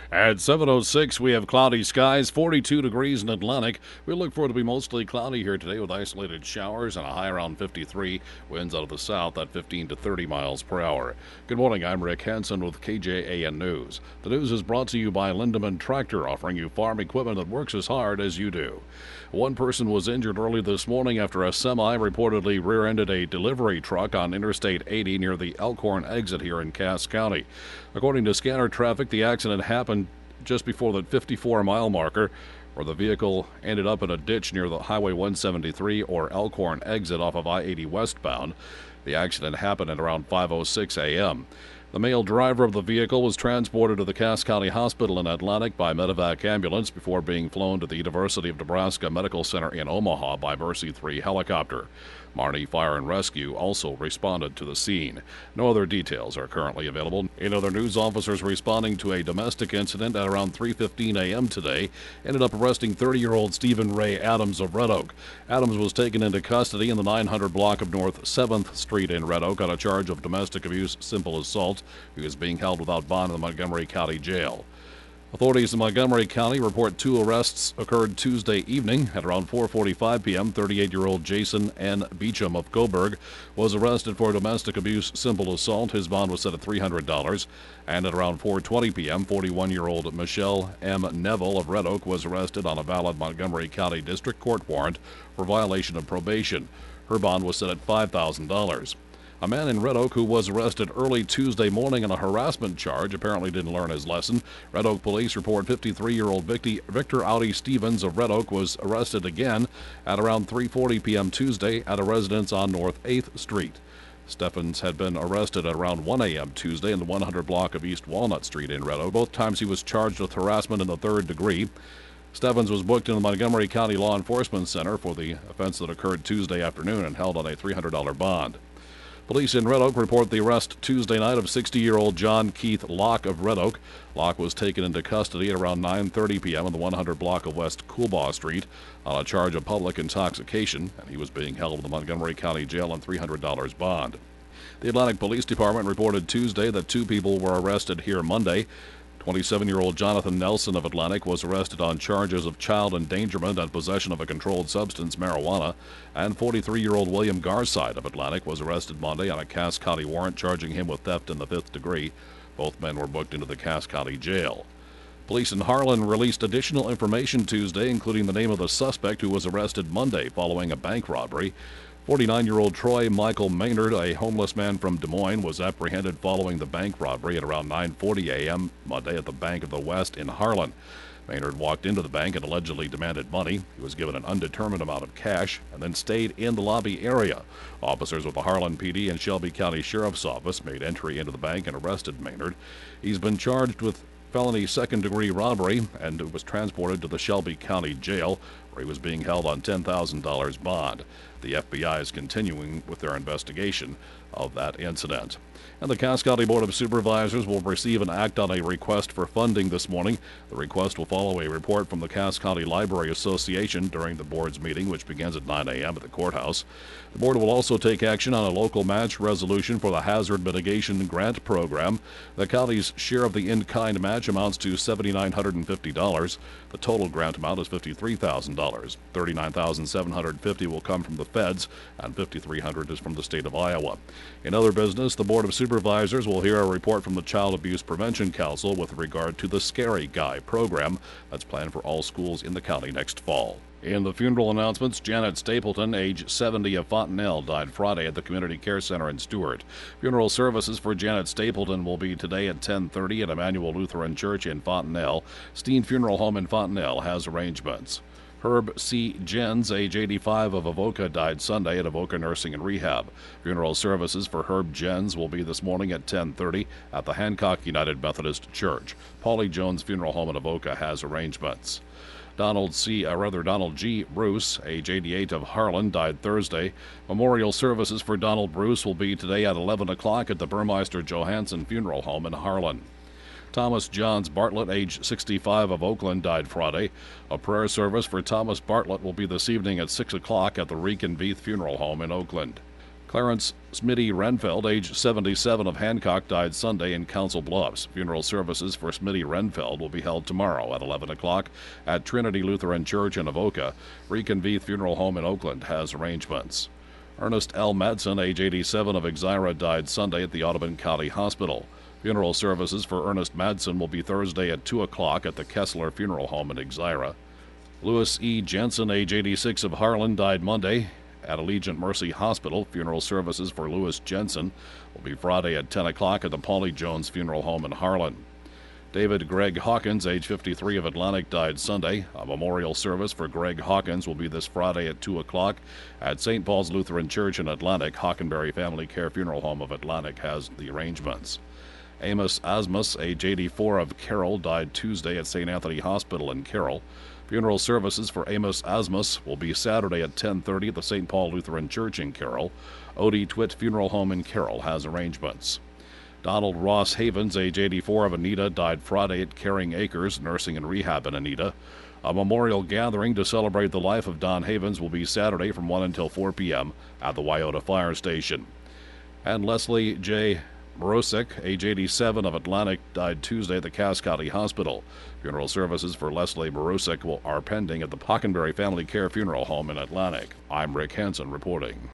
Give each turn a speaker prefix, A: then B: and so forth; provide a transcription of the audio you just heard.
A: At 7:06, we have cloudy skies, 42 degrees in Atlantic. We look for it to be mostly cloudy here today with isolated showers and a high around 53. Winds out of the south at 15 to 30 miles per hour. Good morning, I'm Rick Hansen with KJAN News. The news is brought to you by Lindemann Tractor, offering you farm equipment that works as hard as you do. One person was injured early this morning after a semi reportedly rear-ended a delivery truck on Interstate 80 near the Elkhorn exit here in Cass County. According to scanner traffic, the accident happened just before the 54-mile marker, where the vehicle ended up in a ditch near the Highway 173 or Elkhorn exit off of I-80 westbound. The accident happened at around 5:06 a.m. The male driver of the vehicle was transported to the Cass County Hospital in Atlantic by medevac ambulance before being flown to the University of Nebraska Medical Center in Omaha by Mercy 3 helicopter. Marne Fire and Rescue also responded to the scene. No other details are currently available. In other news, officers responding to a domestic incident at around 3:15 a.m. today ended up arresting 30-year-old Stephen Ray Adams of Red Oak. Adams was taken into custody in the 900 block of North 7th Street in Red Oak on a charge of domestic abuse, simple assault. He was being held without bond in the Montgomery County Jail. Authorities in Montgomery County report 2 arrests occurred Tuesday evening. At around 4:45 p.m., 38-year-old Jason N. Beecham of Coburg was arrested for domestic abuse, simple assault. His bond was set at $300. And at around 4:20 p.m., 41-year-old Michelle M. Neville of Red Oak was arrested on a valid Montgomery County District Court warrant for violation of probation. Her bond was set at $5,000. A man in Red Oak who was arrested early Tuesday morning on a harassment charge apparently didn't learn his lesson. Red Oak police report 53-year-old Victor Audi Stevens of Red Oak was arrested again at around 3:40 p.m. Tuesday at a residence on North 8th Street. Stevens had been arrested at around 1 a.m. Tuesday in the 100 block of East Walnut Street in Red Oak. Both times he was charged with harassment in the 3rd degree. Stevens was booked in the Montgomery County Law Enforcement Center for the offense that occurred Tuesday afternoon and held on a $300 bond. Police in Red Oak report the arrest Tuesday night of 60-year-old John Keith Locke of Red Oak. Locke was taken into custody at around 9:30 p.m. in the 100 block of West Coolbaugh Street on a charge of public intoxication, and he was being held in the Montgomery County Jail on $300 bond. The Atlantic Police Department reported Tuesday that 2 people were arrested here Monday. 27-year-old Jonathan Nelson of Atlantic was arrested on charges of child endangerment and possession of a controlled substance, marijuana, and 43-year-old William Garside of Atlantic was arrested Monday on a Cass County warrant charging him with theft in the 5th degree. Both men were booked into the Cass County Jail. Police in Harlan released additional information Tuesday, including the name of the suspect who was arrested Monday following a bank robbery. 49-year-old Troy Michael Maynard, a homeless man from Des Moines, was apprehended following the bank robbery at around 9:40 a.m. Monday at the Bank of the West in Harlan. Maynard walked into the bank and allegedly demanded money. He was given an undetermined amount of cash and then stayed in the lobby area. Officers with the Harlan PD and Shelby County Sheriff's Office made entry into the bank and arrested Maynard. He's been charged with felony second-degree robbery and was transported to the Shelby County Jail, where he was being held on $10,000 bond. The FBI is continuing with their investigation of that incident. And the Cass County Board of Supervisors will receive and act on a request for funding this morning. The request will follow a report from the Cass County Library Association during the board's meeting, which begins at 9 a.m. at the courthouse. The board will also take action on a local match resolution for the Hazard Mitigation Grant Program. The county's share of the in-kind match amounts to $7,950. The total grant amount is $53,000. $39,750 will come from the feds, and $5,300 is from the state of Iowa. In other business, the Board of Supervisors will hear a report from the Child Abuse Prevention Council with regard to the Scary Guy program that's planned for all schools in the county next fall. In the funeral announcements, Janet Stapleton, age 70 of Fontenelle, died Friday at the Community Care Center in Stuart. Funeral services for Janet Stapleton will be today at 10:30 at Emmanuel Lutheran Church in Fontenelle. Steen Funeral Home in Fontenelle has arrangements. Herb C. Jens, age 85 of Avoca, died Sunday at Avoca Nursing and Rehab. Funeral services for Herb Jens will be this morning at 10:30 at the Hancock United Methodist Church. Paulie Jones Funeral Home in Avoca has arrangements. Donald G. Bruce, age 88 of Harlan, died Thursday. Memorial services for Donald Bruce will be today at 11 o'clock at the Burmeister Johansson Funeral Home in Harlan. Thomas Johns Bartlett, age 65 of Oakland, died Friday. A prayer service for Thomas Bartlett will be this evening at 6 o'clock at the Reek and Veith Funeral Home in Oakland. Clarence Smitty Renfeld, age 77, of Hancock, died Sunday in Council Bluffs. Funeral services for Smitty Renfeld will be held tomorrow at 11 o'clock at Trinity Lutheran Church in Avoca. Reconvene Funeral Home in Oakland has arrangements. Ernest L. Madsen, age 87, of Exira, died Sunday at the Audubon County Hospital. Funeral services for Ernest Madsen will be Thursday at 2 o'clock at the Kessler Funeral Home in Exira. Louis E. Jensen, age 86, of Harlan, died Monday at Allegiant Mercy Hospital. Funeral services for Louis Jensen will be Friday at 10 o'clock at the Paulie Jones Funeral Home in Harlan. David Greg Hawkins, age 53, of Atlantic, died Sunday. A memorial service for Greg Hawkins will be this Friday at 2 o'clock at St. Paul's Lutheran Church in Atlantic. Hockenberry Family Care Funeral Home of Atlantic has the arrangements. Amos Asmus, age 84, of Carroll, died Tuesday at St. Anthony Hospital in Carroll. Funeral services for Amos Asmus will be Saturday at 10:30 at the St. Paul Lutheran Church in Carroll. Odie Twitt Funeral Home in Carroll has arrangements. Donald Ross Havens, age 84, of Anita, died Friday at Caring Acres Nursing and Rehab in Anita. A memorial gathering to celebrate the life of Don Havens will be Saturday from 1 until 4 p.m. at the Wyoto Fire Station. And Leslie J. Morosik, age 87, of Atlantic, died Tuesday at the Cass County Hospital. Funeral services for Leslie Morosik are pending at the Hockenberry Family Care Funeral Home in Atlantic. I'm Rick Hansen reporting.